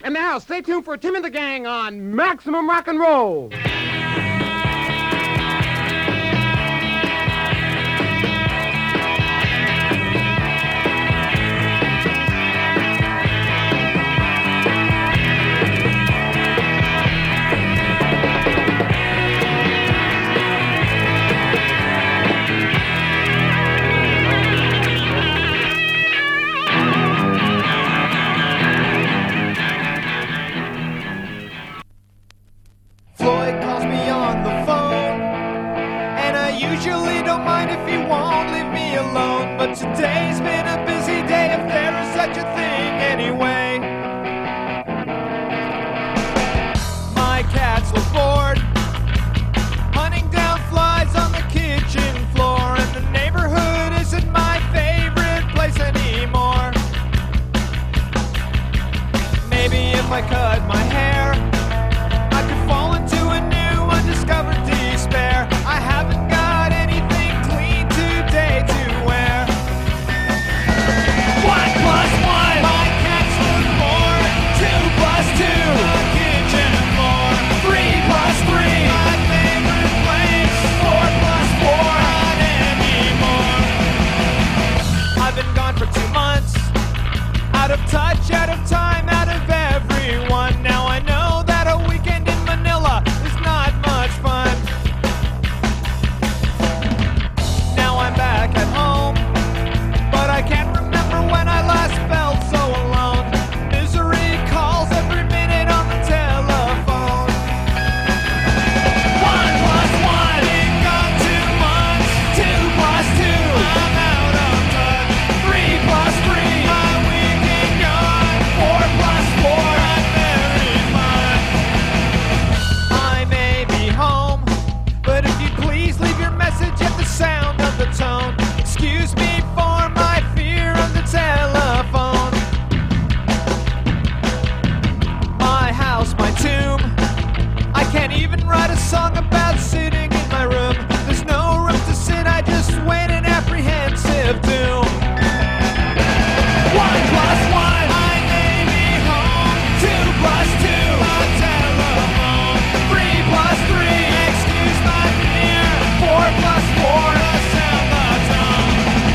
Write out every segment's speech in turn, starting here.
And now, stay tuned for Tim and the Gang on Maximum Rock and Roll. Floyd calls me on the phone, and I usually don't mind if he won't leave me alone. But today's been a busy day, if there is such a thing anyway. My cats look bored, hunting down flies on the kitchen floor, and the neighborhood isn't my favorite place anymore. Maybe if I cut my hair, I could fall into a new undiscovered despair. I haven't got anything clean today to wear. 1 plus 1, my cats look bored. 2 plus 2, the kitchen floor. 3 plus 3, my favorite place. 4 plus 4, not anymore. I've been gone for 2 months, out of touch, out of time, out of everyone. Now I know that a weekend in Manila is not much fun. Now I'm back at home, but I can't remember when I last felt so alone. Misery calls every minute on the telephone. 1 plus 1, ain't gone 2 months. 2 plus 2, I'm out of touch. 3 plus 3, my weekend gone. 4 plus 4, not very fun. I may be home, but if you please leave your message at the sound of the tone. Excuse me for my fear of the telephone. My house, my tomb. I can't even write a song about sitting in my room. There's no room to sit, I just wait in apprehensive doom. 1 plus 1, I may be home. 2 plus 2, a telephone. 3 plus 3, excuse my fear. 4 plus 4, the sound the tone.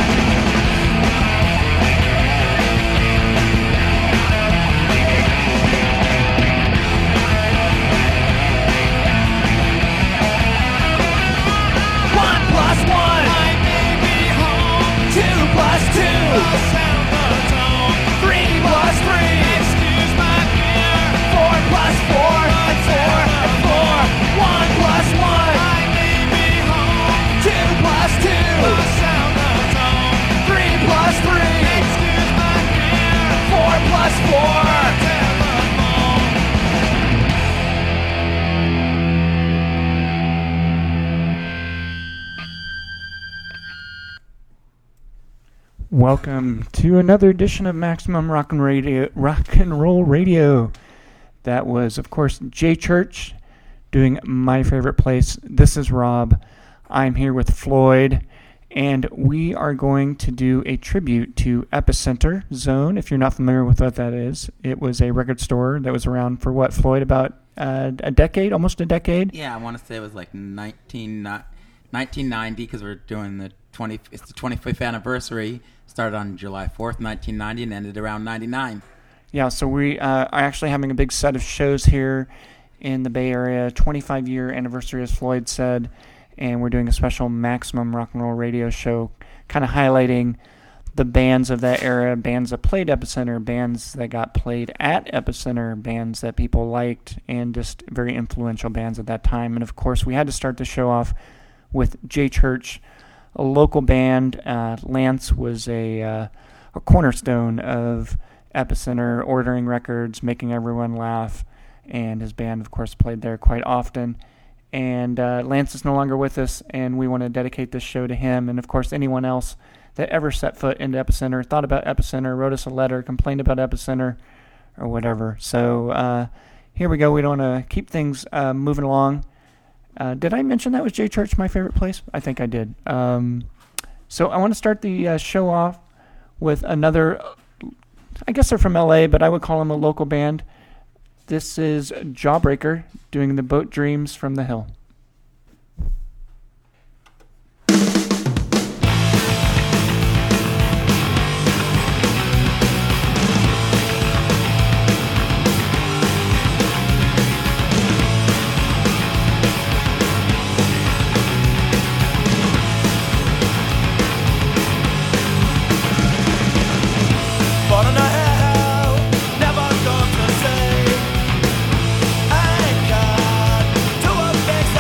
One plus 1, I may be home. 2 plus 2, the sound the tone. 3 plus 3, excuse my fear. 4 plus 4, it's 4 and 4. 1 plus 1, I may be home. 2 plus 2, the sound the tone. 3 plus 3, excuse my fear. 4 plus 4, telephone. Welcome to another edition of Maximum Rock and Roll Radio. That was, of course, J Church doing My Favorite Place. This is Rob. I'm here with Floyd, and we are going to do a tribute to Epicenter Zone. If you're not familiar with what that is, it was a record store that was around for what, Floyd, about a decade, almost a decade? Yeah, I want to say it was like 1990 because we're doing it's the 25th anniversary. Started on July 4th, 1990 and ended around 99. Yeah, so we are actually having a big set of shows here in the Bay Area, 25-year anniversary, as Floyd said, and we're doing a special Maximum Rock and Roll Radio show kind of highlighting the bands of that era, bands that played Epicenter, bands that got played at Epicenter, bands that people liked, and just very influential bands at that time. And, of course, we had to start the show off with J Church, a local band. Lance was a cornerstone of Epicenter, ordering records, making everyone laugh, and his band, of course, played there quite often. And Lance is no longer with us, and we want to dedicate this show to him, and, of course, anyone else that ever set foot into Epicenter, thought about Epicenter, wrote us a letter, complained about Epicenter, or whatever. So here we go. We don't want to keep things moving along. Did I mention that was J Church, My Favorite Place? I think I did. So I want to start the show off with another, I guess they're from L.A., but I would call them a local band. This is Jawbreaker doing the Boat Dreams from the Hill. But I know never going to say I got to a fix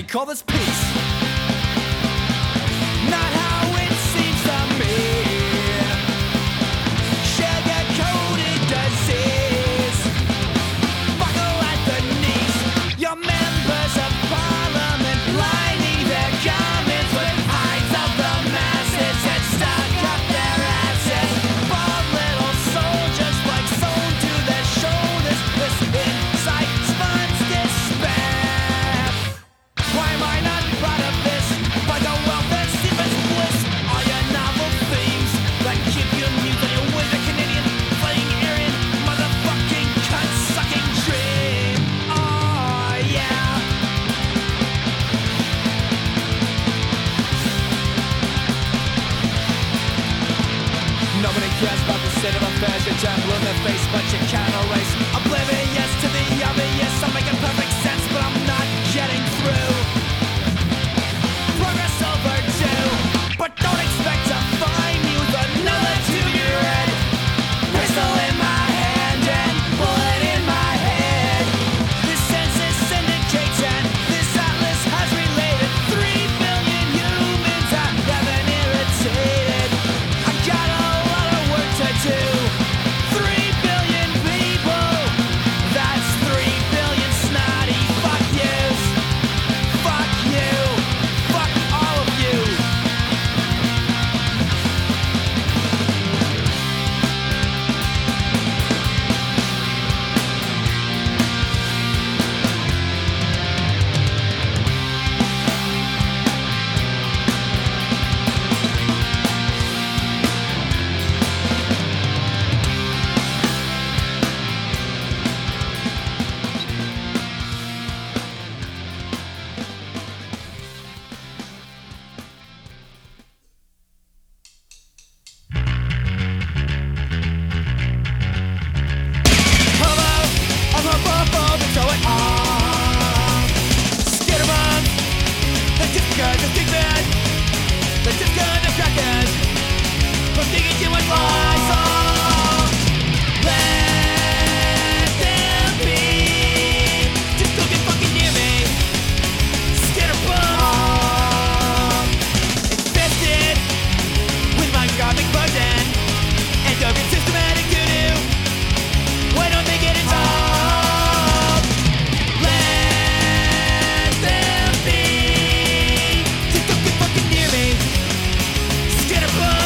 call this peace. Not how it seems to me. Sugar-coated disease. Buckle at the knees. Your members of parliament lining their garments with hides of the masses and stuck up their asses. Bald little soldiers like sewn to their shoulders. This insight spawns despair. Why am I not proud of this? By the welfare Stephen's bliss. All your novel themes that keep you amused on your way to Canadian playing Aryan motherfucking cunt-sucking dream. Oh yeah. Nobody cares about the state of affairs. You jumble in the face, but you can't erase. Oblivious to the obvious. I'm making perfect sense, but I'm not getting through. Progress overdue, but don't expect to find me with another to your head. Pistol in my hand and bullet in my head. This census syndicates and this atlas has related 3 billion humans I haven't irritated. I got a lot of work to do. 3 billion people. That's 3 billion snotty fuck yous. Fuck you. Fuck all of you. Hello, I'm homophobic, so it on. Skitterman, the disco, the big man, the disco, the crackers. From thinking too much lies on. Let them be. Just don't get fucking near me. Skitterbum. Infested with my gothic burden and dopey systematic doo-doo. Why don't they get involved? Let them be. Just don't get fucking near me. Skitterbum.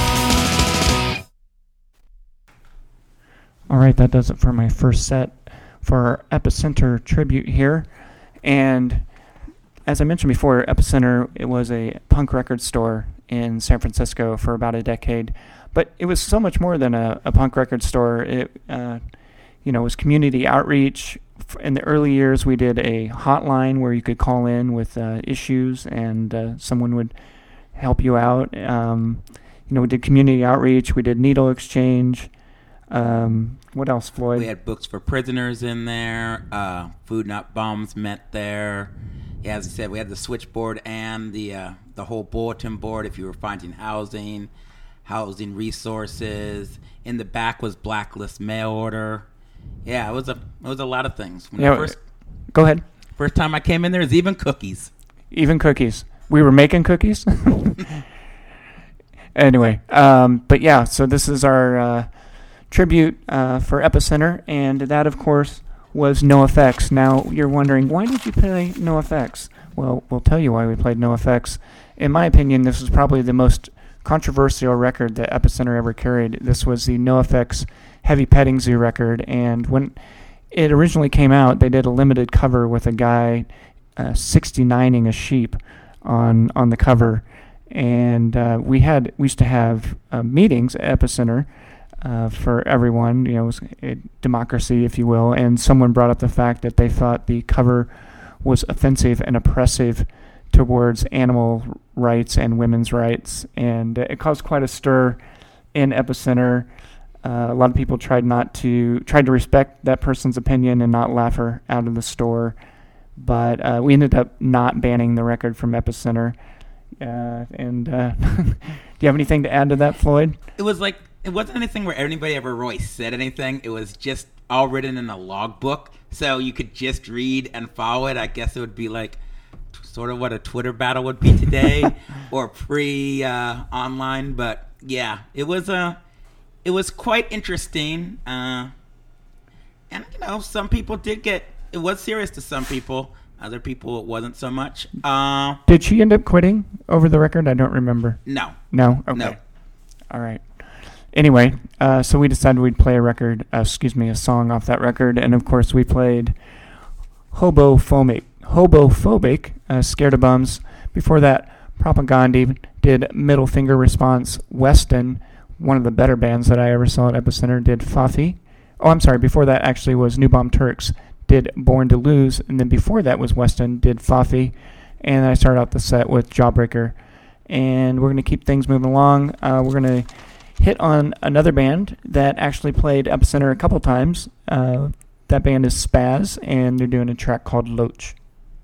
All right, that does it for my first set for our Epicenter tribute here. And as I mentioned before, Epicenter, it was a punk record store in San Francisco for about a decade. But it was so much more than a punk record store. It was community outreach. In the early years, we did a hotline where you could call in with issues and someone would help you out. We did community outreach. We did needle exchange. What else, Floyd? We had books for prisoners in there. Food Not Bombs met there. Yeah, as I said, we had the switchboard and the whole bulletin board if you were finding housing resources. In the back was Blacklist mail order. Yeah, it was a lot of things. Go ahead. First time I came in there was even cookies. Even cookies. We were making cookies. Anyway, but yeah, so this is our tribute for Epicenter, and that, of course, was NoFX. Now, you're wondering, why did you play NoFX? Well, we'll tell you why we played NoFX. In my opinion, this was probably the most controversial record that Epicenter ever carried. This was the NoFX Heavy Petting Zoo record, and when it originally came out, they did a limited cover with a guy 69ing a sheep on the cover, and we used to have meetings at Epicenter for everyone, it was a democracy, if you will, and someone brought up the fact that they thought the cover was offensive and oppressive towards animal rights and women's rights, and it caused quite a stir in Epicenter. A lot of people tried to respect that person's opinion and not laugh her out of the store, but we ended up not banning the record from Epicenter. Do you have anything to add to that, Floyd? It wasn't anything where anybody ever really said anything. It was just all written in a logbook, so you could just read and follow it. I guess it would be like sort of what a Twitter battle would be today, or pre-online. But yeah, it was quite interesting. And some people did get it was serious to some people. Other people it wasn't so much. Did she end up quitting over the record? I don't remember. No. No. Okay. No. All right. Anyway, so we decided we'd play a song off that record, and of course we played Hobophobic, Scared of Bums. Before that, Propagandhi did Middle Finger Response. Weston, one of the better bands that I ever saw at Epicenter, did Fafi. Oh, I'm sorry, before that actually was New Bomb Turks, did Born to Lose, and then before that was Weston, did Fafi, and I started out the set with Jawbreaker. And we're going to keep things moving along. We're going to hit on another band that actually played Epicenter a couple times. That band is Spaz, and they're doing a track called Loach.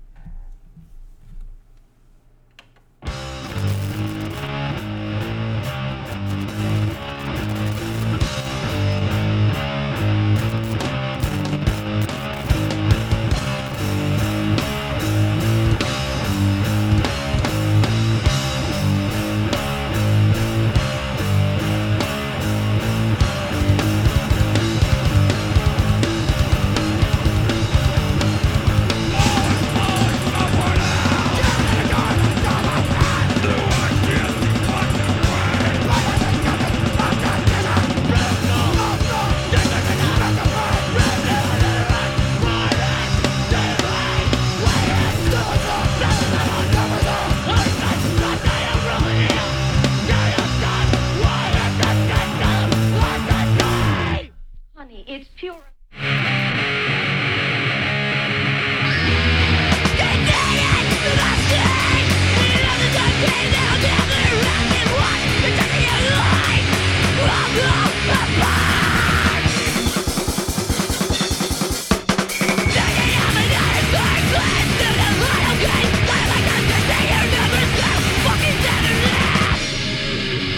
It's pure.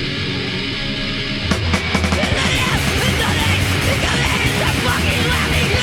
Fucking laughing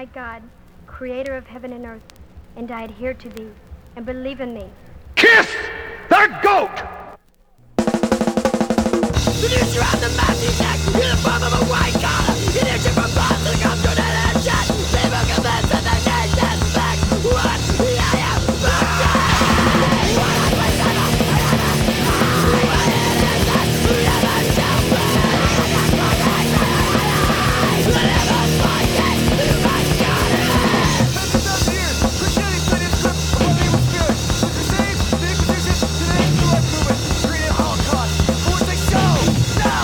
great God, creator of heaven and earth, and I adhere to thee and believe in thee. Kiss the goat! The news around the mountain's neck in the form of a white collar. In action from bombs that come to an action. People convinced that they can't suspect what I am fucking. What I wake up, what it is that never shall be. Never forget who I got it. 10,000 years, Christianity played its grip upon the evil spirit. The Crusades, the Inquisition, today the New Life movement, created Holocaust. For what they show, now!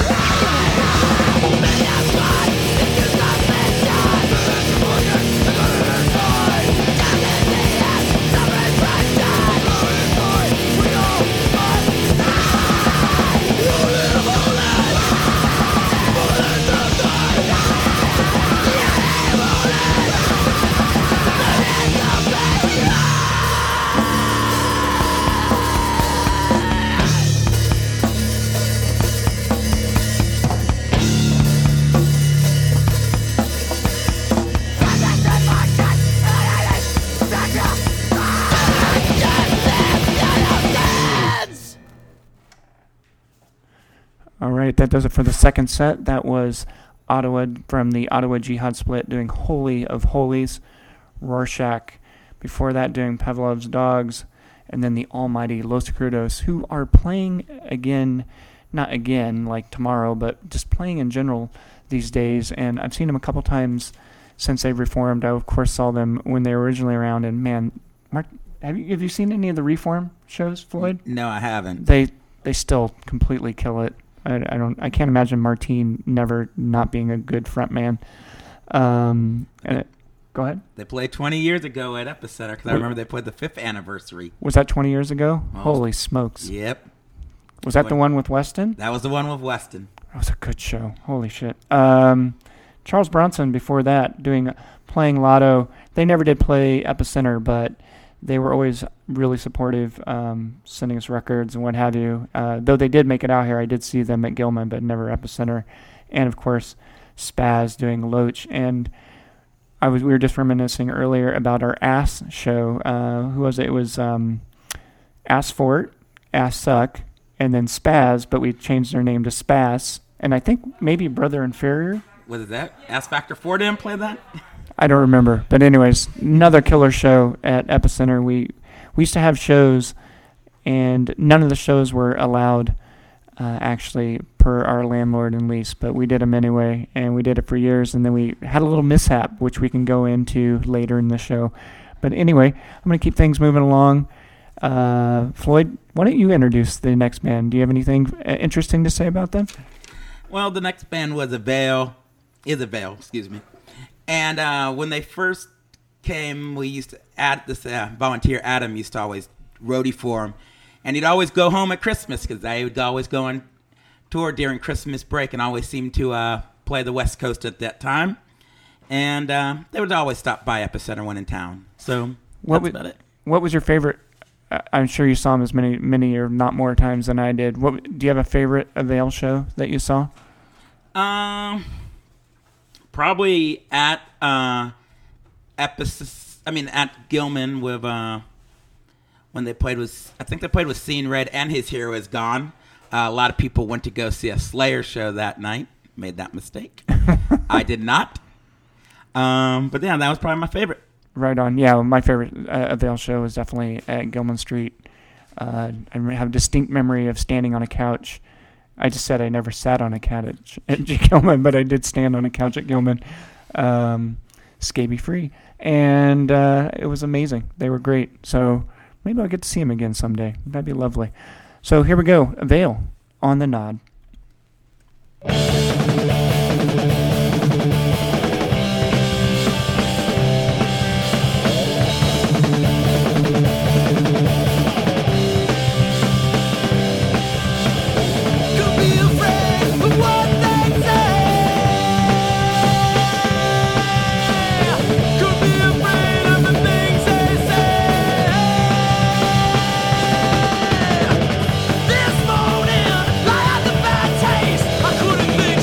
All right, that does it for the second set. That was Ottawa from the Ottawa Jihad Split doing Holy of Holies, Rorschach. Before that, doing Pavlov's Dogs, and then the almighty Los Crudos, who are playing again, not again like tomorrow, but just playing in general these days. And I've seen them a couple times since they've reformed. I, of course, saw them when they were originally around. And man, Mark, have you seen any of the Reform shows, Floyd? No, I haven't. They still completely kill it. I can't imagine Martine never not being a good front man. Go ahead. They played 20 years ago at Epicenter because I remember they played the 5th anniversary. Was that 20 years ago? Well, Holy smokes. Yep. Was that the one with Weston? That was the one with Weston. That was a good show. Holy shit. Charles Bronson before that playing Lotto. They never did play Epicenter, but they were always really supportive, sending us records and what have you. Though they did make it out here, I did see them at Gilman, but never Epicenter. And of course, Spaz doing Loach. And we were just reminiscing earlier about our Ass show. Who was it? It was Ass Fort, Ass Suck, and then Spaz, but we changed their name to Spaz. And I think maybe Brother Inferior. What is that? Ass Factor 4 didn't play that? I don't remember. But anyways, another killer show at Epicenter. We used to have shows, and none of the shows were allowed actually per our landlord and lease, but we did them anyway, and we did it for years, and then we had a little mishap, which we can go into later in the show. But anyway, I'm going to keep things moving along. Floyd, why don't you introduce the next band? Do you have anything interesting to say about them? Well, the next band was is Avail, excuse me. And when they first came, we used to volunteer Adam used to always roadie for him. And he'd always go home at Christmas because I would always go on tour during Christmas break and always seem to play the West Coast at that time. And they would always stop by Epicenter when in town. So that's about it. What was your favorite? I'm sure you saw him as many or not more times than I did. Do you have a favorite Avail show that you saw? Probably at at Gilman with when they played with, I think they played with Seeing Red and His Hero Is Gone. A lot of people went to go see a Slayer show that night. Made that mistake. I did not. But yeah, that was probably my favorite. Right on. Yeah, my favorite Avail show was definitely at Gilman Street. I have a distinct memory of standing on a couch. I just said I never sat on a couch at Gilman, but I did stand on a couch at Gilman, scabies-free. And it was amazing. They were great. So maybe I'll get to see them again someday. That'd be lovely. So here we go. Avail on the Nod. This morning, I had the bad taste. I couldn't think.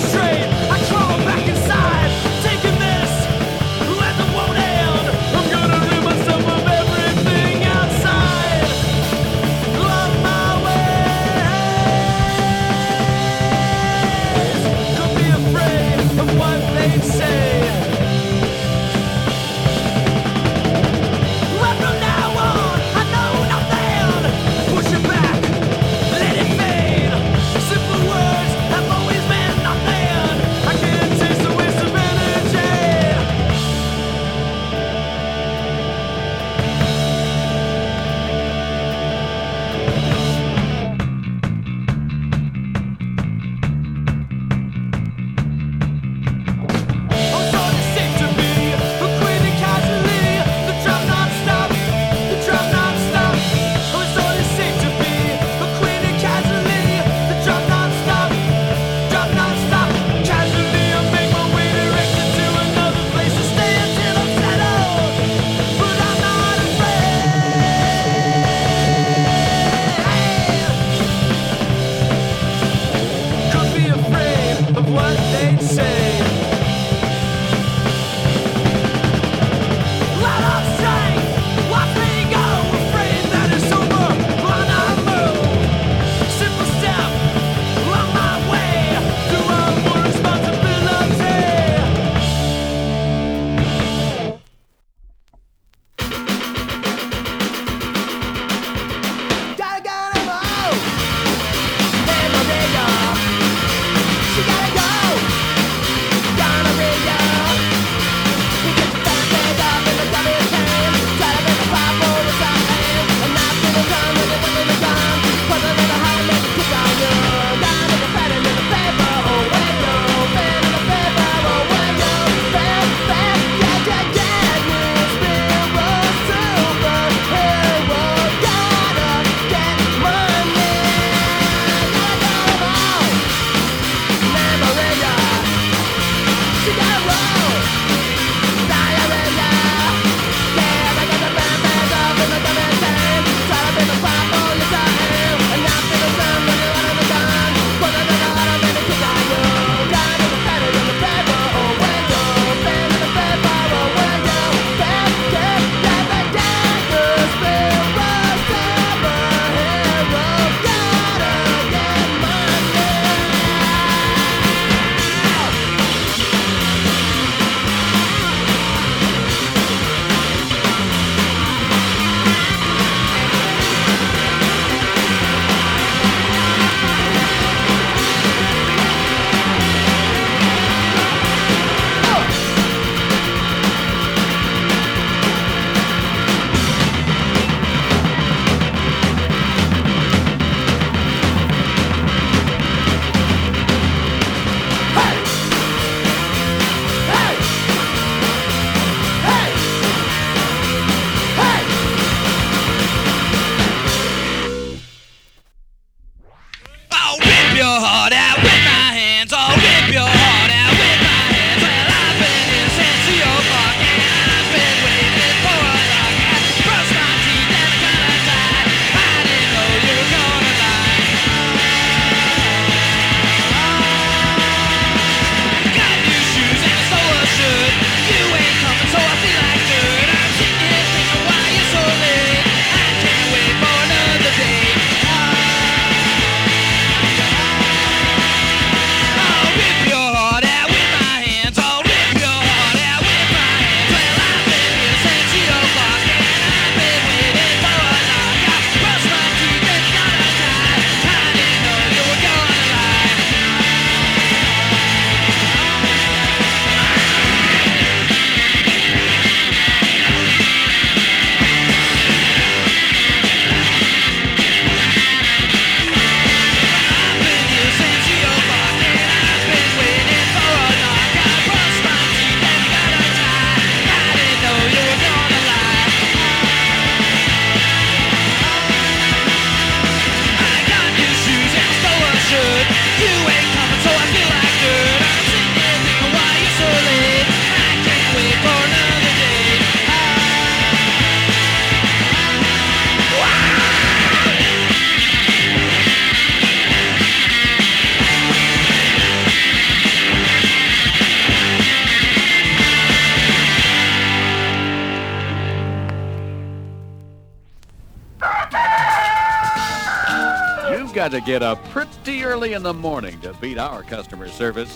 you've got to get up pretty early in the morning to beat our customer service.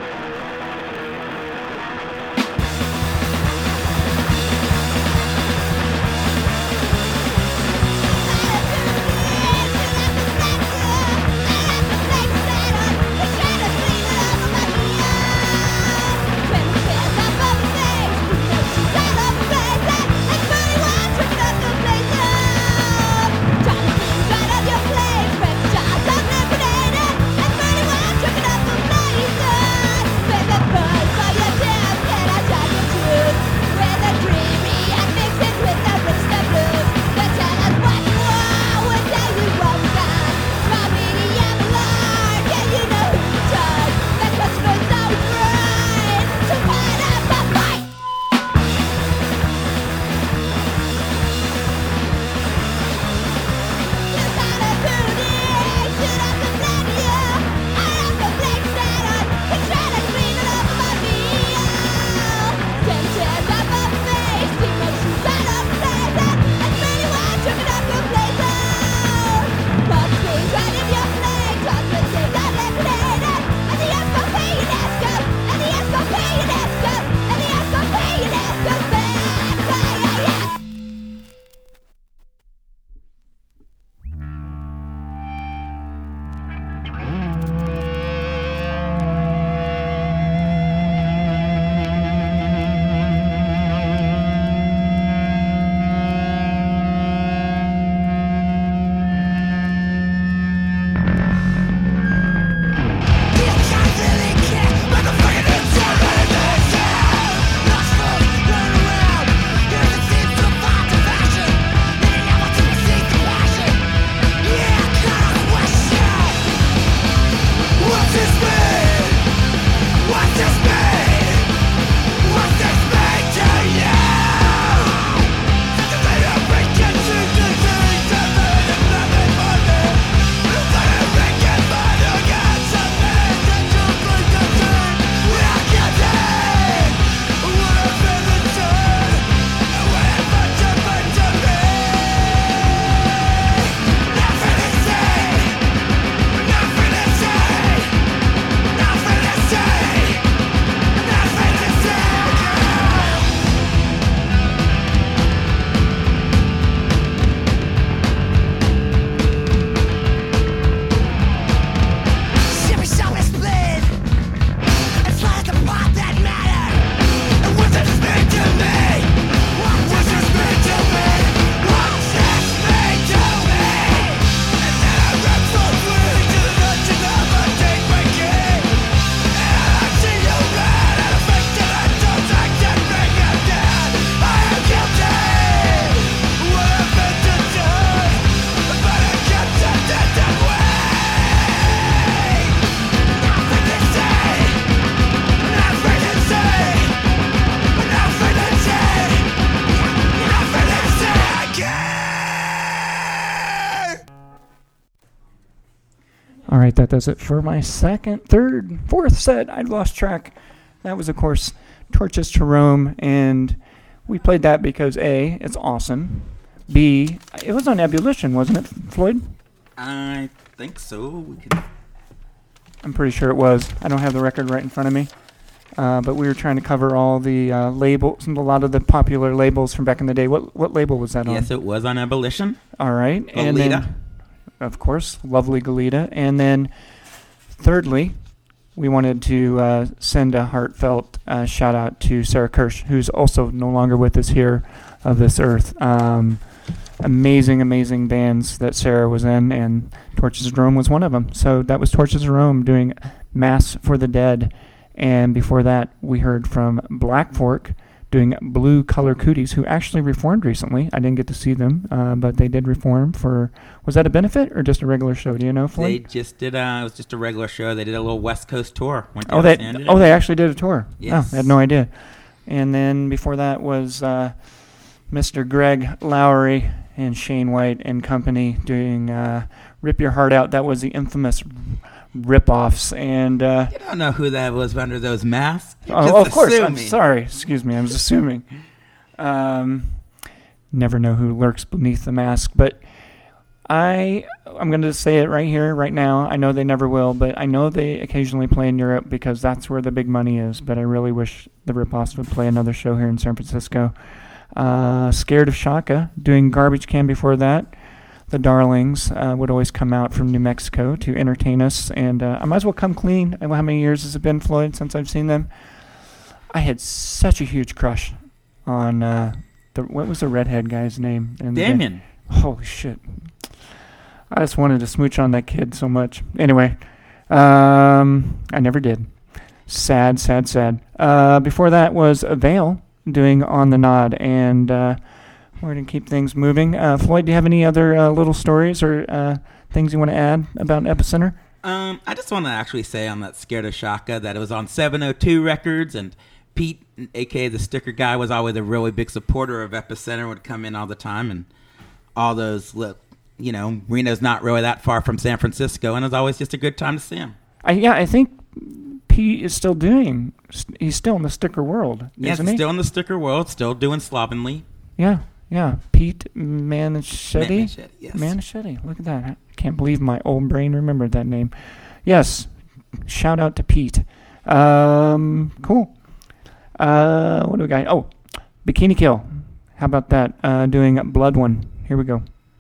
All right, that does it for my second, third, fourth set. I lost track. That was, of course, Torches to Rome, and we played that because A, it's awesome. B, it was on Ebullition, wasn't it, Floyd? I think so. We can. I'm pretty sure it was. I don't have the record right in front of me. But we were trying to cover all the labels, a lot of the popular labels from back in the day. What label was that on? Yes, it was on Ebullition. All right. Goleta. And then, of course, lovely Goleta. And then, thirdly, we wanted to send a heartfelt shout-out to Sarah Kirsch, who's also no longer with us here of this earth. Amazing, amazing bands that Sarah was in, and Torches of Rome was one of them. So that was Torches of Rome doing Mass for the Dead. And before that, we heard from Black Fork doing Blue Color Cooties, who actually reformed recently. I didn't get to see them, but they did reform for, was that a benefit or just a regular show? Do you know, Floyd? They just did, it was just a regular show. They did a little West Coast tour. Went Oh, down they actually did a tour. Yes. Oh, I had no idea. And then before that was Mr. Greg Lowry and Shane White and company doing Rip Your Heart Out. That was the infamous rip-offs. And you don't know who that was under those masks. oh, of course. I'm assuming. sorry. Excuse me. I was assuming. Never know who lurks beneath the mask. But I'm going to say it right here, right now. I know they never will, but I know they occasionally play in Europe because that's where the big money is. But I really wish the Ripoffs would play another show here in San Francisco. Scared of Shaka, doing Garbage Can before that. The Darlings would always come out from New Mexico to entertain us. And I might as well come clean. How many years has it been, Floyd, since I've seen them? I had such a huge crush on what was the redhead guy's name? Damien. Holy shit. I just wanted to smooch on that kid so much. Anyway, I never did. Sad. Before that was Avail doing On the Nod, and we're going to keep things moving. Floyd, do you have any other little stories or things you want to add about Epicenter? I just want to actually say on that Scared of Shaka that it was on 702 Records, and Pete, a.k.a. the sticker guy, was always a really big supporter of Epicenter, would come in all the time, and all those Reno's not really that far from San Francisco, and it's always just a good time to see him. I think Pete is still he's still in the sticker world, isn't he? Still in the sticker world, still doing slovenly. Yeah. Pete Manischetti? Yes. Manischetti, look at that. I can't believe my old brain remembered that name. Yes, shout out to Pete. Cool. What do we got? Oh, Bikini Kill. How about that? Doing Blood One. Here we go.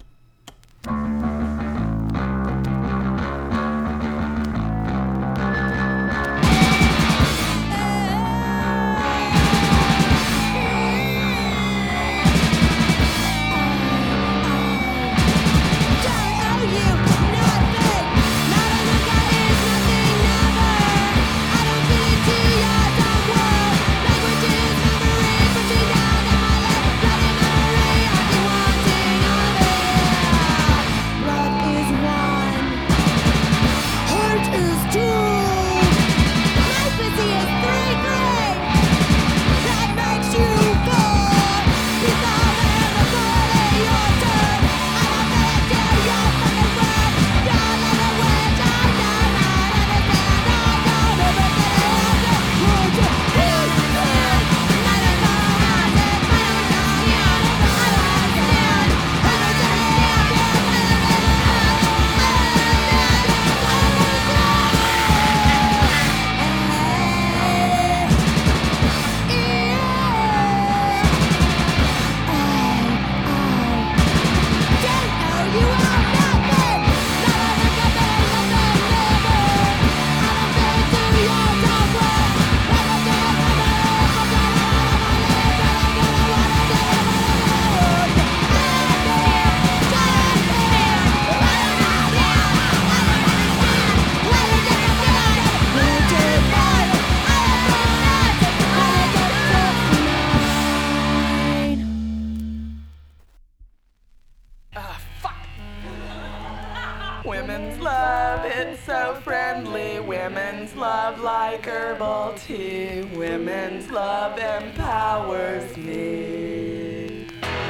Women's love, it's so friendly. Women's love like herbal tea. Women's love empowers me.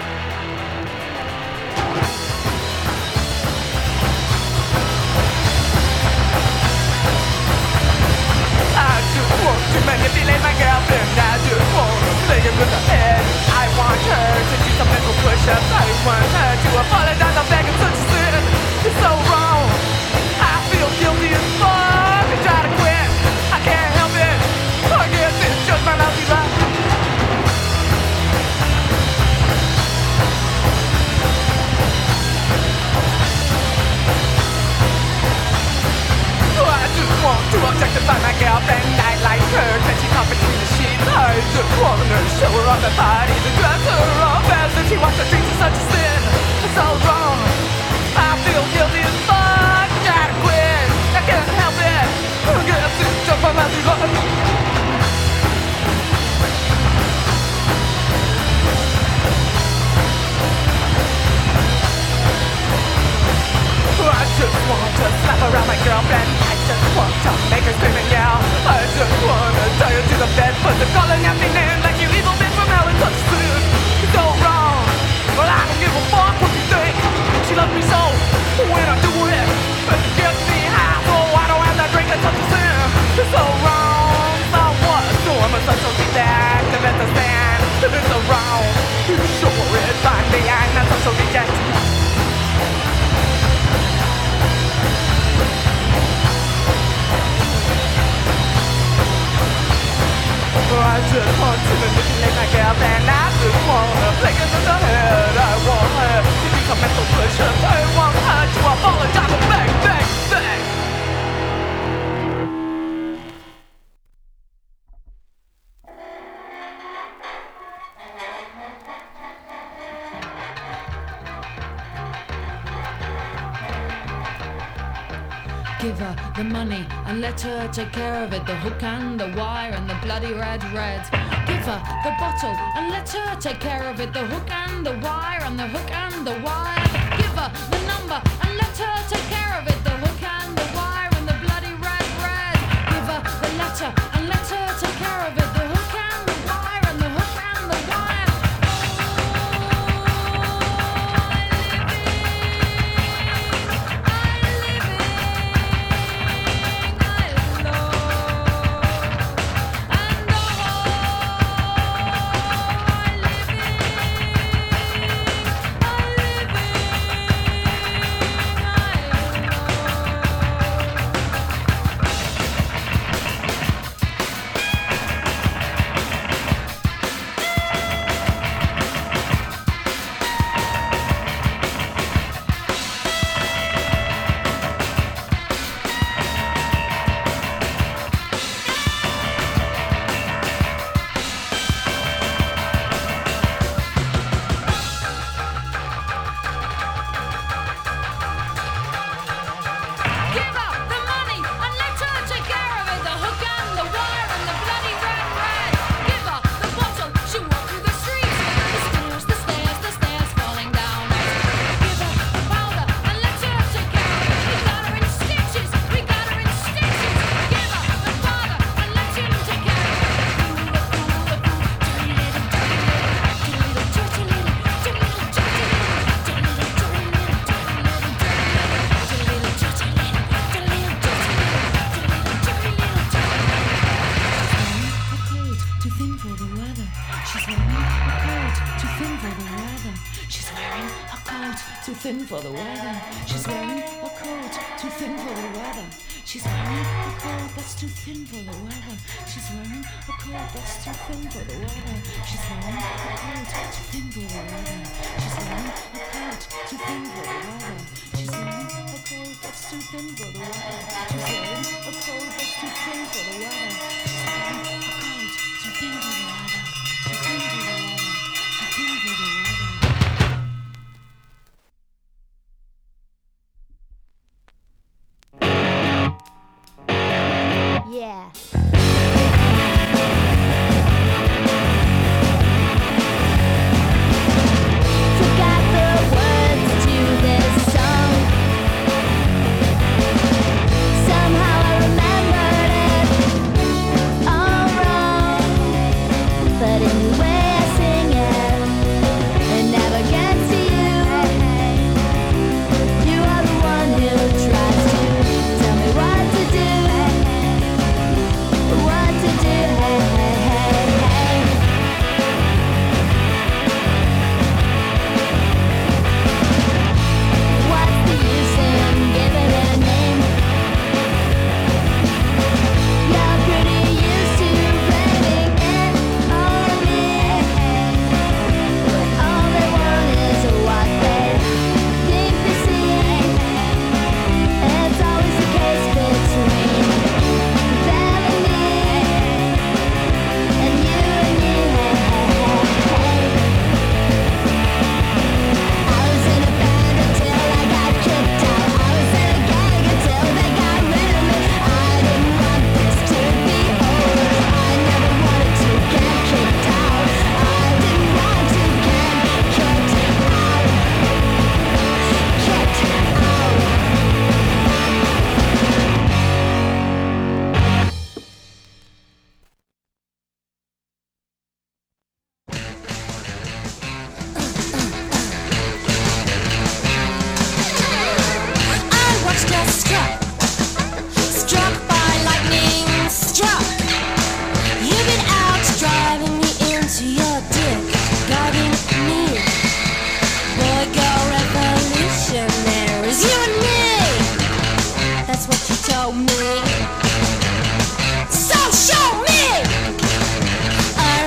I just want to manipulate my girlfriend. I just want to play it with her head. I want her to do some mental push-ups. I want her to apologize. I'm begging such a sin. It's so wrong. I feel guilty as fuck. I try to quit. I can't help it. I guess it's just my lousy luck. I just want to objectify my girlfriend. I like her when she's caught between the sheets. I just want her to show her off the parties and dress her up as if she wants to drink to such a sin. It's so wrong. I feel guilty as fuck. Try to quit. I can't help it. I guess it's just my lousy luck. I just want to slap around my girlfriend. I just want to make her scream and yell. I just want to tie her to the bed, put the calling at me name like you evil bitch from hell and such sin. It's so wrong. But I don't give a fuck what you think. She loves me so when I do it. But it gets me high, so I don't have to drink and such a sin. It's so wrong. So what? So I'm a social reject. The best I stand. It's so wrong. You sure is find me. I'm not social reject. just want to manipulate my girlfriend. I just wanna take her to the head. I want her to be some mental pleasure. I want her to apologize for bang, bang, bang. Give her the money and let her take care of it. The hook and the wire and the bloody red. Give her the bottle and let her take care of it. The hook and the wire and the hook and the wire. Give her the number and let her take care of it. The hook and the wire and the bloody red. Give her the letter and let her take care of it. The hook and the wire and the hook and the wire. Thin for the weather. She's wearing a coat too thin for the weather. She's wearing a coat that's too thin for the weather. She's wearing a coat that's too thin for the weather. She's wearing a coat too thin for the weather. She's wearing a coat too thin for the weather. She's wearing a coat that's too thin for the weather. She's wearing a coat that's too thin for the weather. She's wearing a coat too thin for the weather. Too thin for the weather. Too thin for the weather. Yeah. Forgot the words to this song. Somehow I remembered it all wrong. But anyway I sing it. It never gets to you. You are the one who tries to tell me what to do. What to do, hey, hey, hey, hey. What's the use in giving it a name? You're pretty used to blaming it on me. When all they want is what they think they see. It's always the case between them and me. And you, hey, hey, hey. I was in a band until I got kicked out. I was in a gang until they got rid of me. I didn't want this to be over. I never wanted to get kicked out. I didn't want to get kicked out. Kicked out. I watched us struck by lightning struck. You've been out driving me into your dick, guiding me. Boy, girl, revolutionaries, you and me. That's what you told me. So show me. I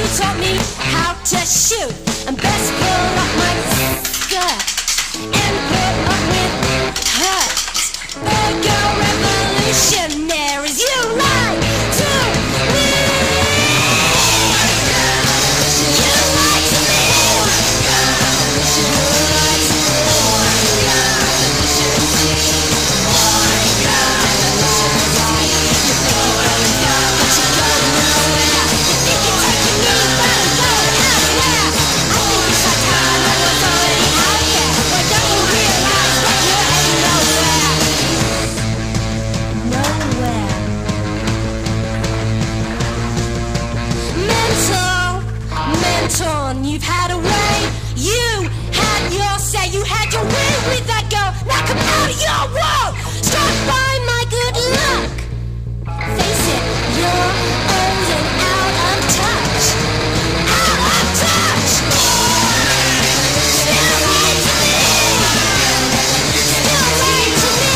taught me how to shoot. And best pull up my skirt and put up with hurt. Burger revolutionaries, you lie to me. You lie to me. You've had a way, you had your say, you had your way with that girl. Now come out of your world, struck by my good luck. Face it, you're old and out of touch. Out of touch. Still right to me. Still right to me.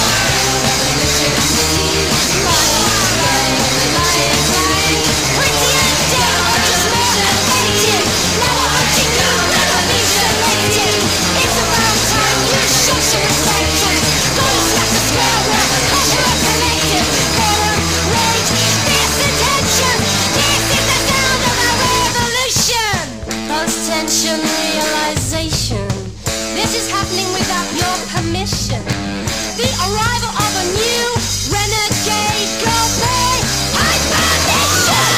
Lying. Pretty and down, just motivated. Never hunting you, never mutilated. It's about time you show some respect. Go to slap the square where pleasure is connected. Boredom, rage, fierce attention. This is the sound of a revolution. Post-tension realization. This is happening without your permission. The arrival of a new renegade girl play. High foundation.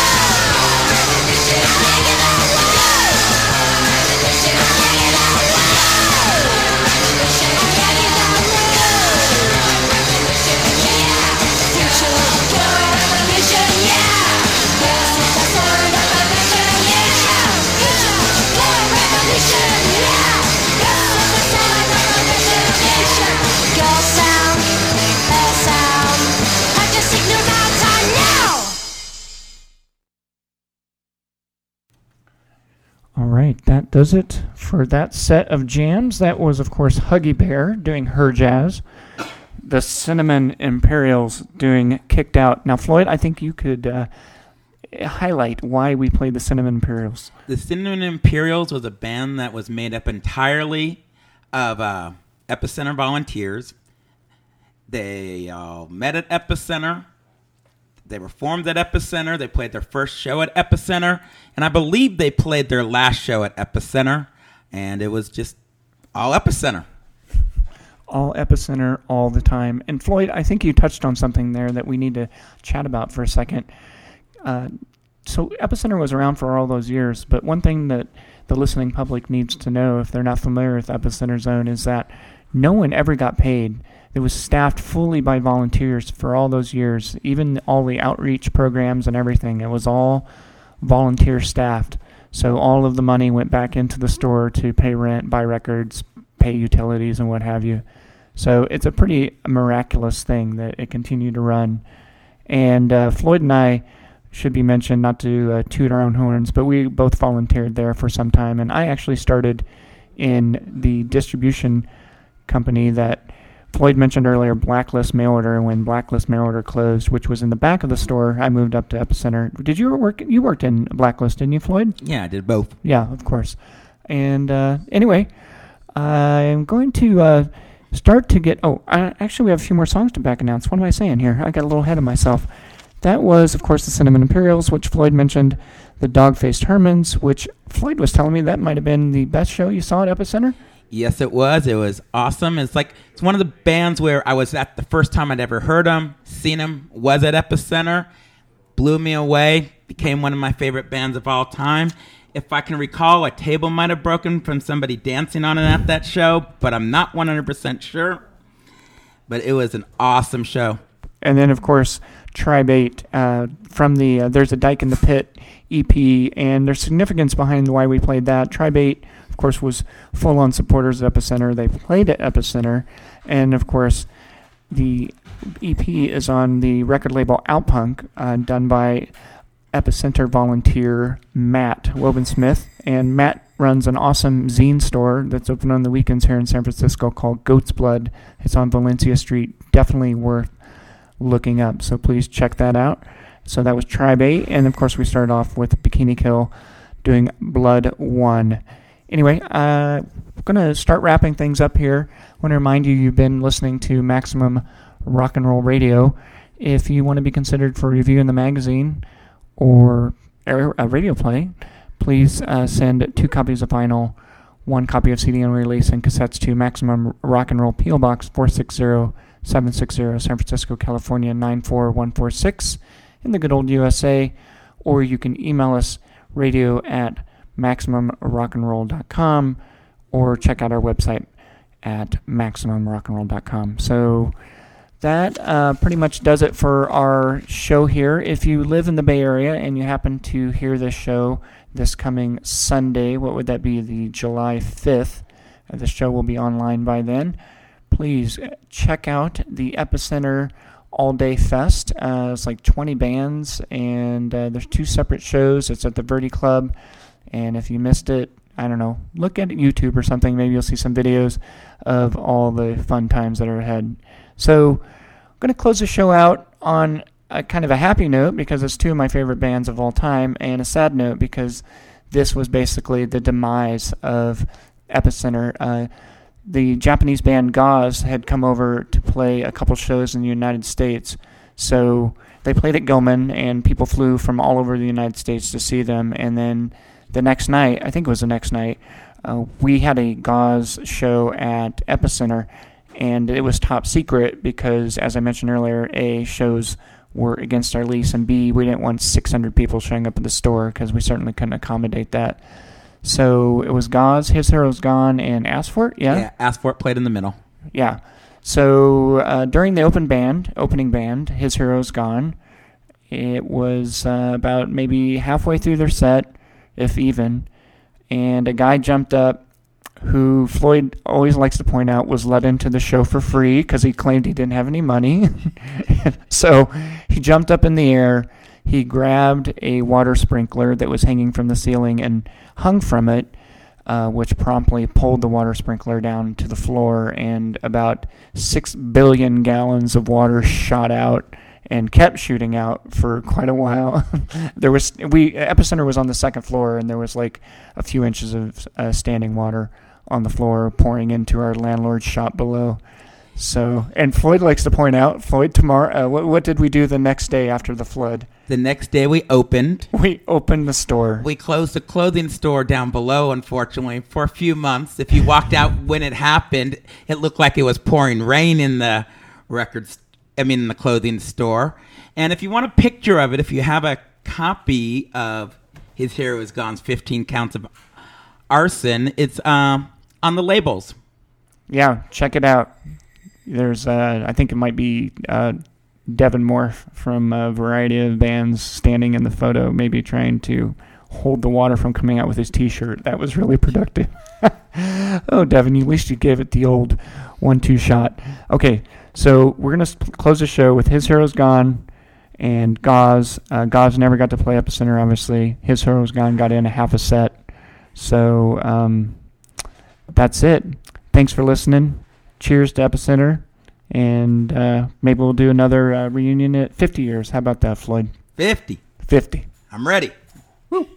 All right, that does it for that set of jams. That was, of course, Huggy Bear doing Her Jazz. The Cinnamon Imperials doing Kicked Out. Now, Floyd, I think you could highlight why we played the Cinnamon Imperials. The Cinnamon Imperials was a band that was made up entirely of Epicenter volunteers. They met at Epicenter. They were formed at Epicenter. They played their first show at Epicenter. And I believe they played their last show at Epicenter. And it was just all Epicenter. All Epicenter, all the time. And Floyd, I think you touched on something there that we need to chat about for a second. So Epicenter was around for all those years. But one thing that the listening public needs to know, if they're not familiar with Epicenter Zone, is that no one ever got paid. It was staffed fully by volunteers for all those years, even all the outreach programs and everything. It was all volunteer staffed. So all of the money went back into the store to pay rent, buy records, pay utilities, and what have you. So it's a pretty miraculous thing that it continued to run. And Floyd and I should be mentioned, not to toot our own horns, but we both volunteered there for some time. And I actually started in the distribution company that Floyd mentioned earlier, Blacklist Mail Order. When Blacklist Mail Order closed, which was in the back of the store, I moved up to Epicenter. Did you ever work? You worked in Blacklist, didn't you, Floyd? Yeah, I did both. Yeah, of course. And anyway, I'm going to start to get... actually, we have a few more songs to back announce. What am I saying here? I got a little ahead of myself. That was, of course, the Cinnamon Imperials, which Floyd mentioned. The Dog-Faced Hermans, which Floyd was telling me that might have been the best show you saw at Epicenter. Yes, it was. It was awesome. It's one of the bands where I was at the first time I'd ever heard them, seen them, was at Epicenter. Blew me away. Became one of my favorite bands of all time. If I can recall, a table might have broken from somebody dancing on it at that show, but I'm not 100% sure. But it was an awesome show. And then, of course, Tribe 8 from the There's a Dyke in the Pit EP, and there's significance behind why we played that. Tribe 8, of course, was full-on supporters of Epicenter. They played at Epicenter, and, of course, the EP is on the record label Outpunk, done by Epicenter volunteer Matt Wobensmith, and Matt runs an awesome zine store that's open on the weekends here in San Francisco called Goat's Blood. It's on Valencia Street. Definitely worth looking up, so please check that out. So that was Tribe 8, and of course we started off with Bikini Kill doing Blood 1. Anyway, I'm going to start wrapping things up here. I want to remind you, you've been listening to Maximum Rock and Roll Radio. If you want to be considered for review in the magazine or a radio play, please send 2 copies of vinyl, 1 copy of CD on release, and cassettes to Maximum Rock and Roll P.O. Box 460-760, San Francisco, California 94146 in the good old USA. Or you can email us radio@MaximumRockandRoll.com or check out our website at MaximumRockandRoll.com. So that pretty much does it for our show here. If you live in the Bay Area and you happen to hear this show this coming Sunday, what would that be, the July 5th? The show will be online by then. Please check out the Epicenter All-Day Fest. It's like 20 bands, and there's 2 separate shows. It's at the Verdi Club, and if you missed it, I don't know, look at YouTube or something. Maybe you'll see some videos of all the fun times that are ahead. So I'm going to close the show out on a kind of a happy note because it's 2 of my favorite bands of all time, and a sad note because this was basically the demise of Epicenter. The Japanese band Gauze had come over to play a couple shows in the United States, so they played at Gilman, and people flew from all over the United States to see them. And then the next night, I think it was the next night, we had a Gauze show at Epicenter, and it was top secret because, as I mentioned earlier, A, shows were against our lease, and B, we didn't want 600 people showing up at the store because we certainly couldn't accommodate that. So it was Gauze, His Hero's Gone, and Asphalt, yeah? Yeah, Asphalt played in the middle. Yeah. So during the opening band, His Hero's Gone, it was about maybe halfway through their set, if even, and a guy jumped up who Floyd always likes to point out was let into the show for free because he claimed he didn't have any money. So he jumped up in the air, he grabbed a water sprinkler that was hanging from the ceiling and hung from it, which promptly pulled the water sprinkler down to the floor, and about 6 billion gallons of water shot out and kept shooting out for quite a while. Epicenter was on the 2nd floor, and there was like a few inches of standing water on the floor pouring into our landlord's shop below. So, and Floyd likes to point out, tomorrow, what did we do the next day after the flood? The next day we opened. We opened the store. We closed the clothing store down below, unfortunately, for a few months. If you walked out when it happened, it looked like it was pouring rain in the in the clothing store. And if you want a picture of it, if you have a copy of His Hero Is Gone's 15 Counts of Arson, it's on the labels. Yeah, check it out. There's, I think it might be Devin Moore from a variety of bands standing in the photo, maybe trying to hold the water from coming out with his T-shirt. That was really productive. Oh, Devin, at least you gave it the old 1-2 shot. Okay, so we're going to close the show with His Hero's Gone and Gauze. Gauze never got to play Epicenter, obviously. His Hero's Gone got in a half a set. So that's it. Thanks for listening. Cheers to Epicenter. And maybe we'll do another reunion at 50 years. How about that, Floyd? 50. 50. I'm ready. Woo.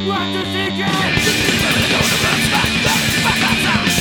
What does he get?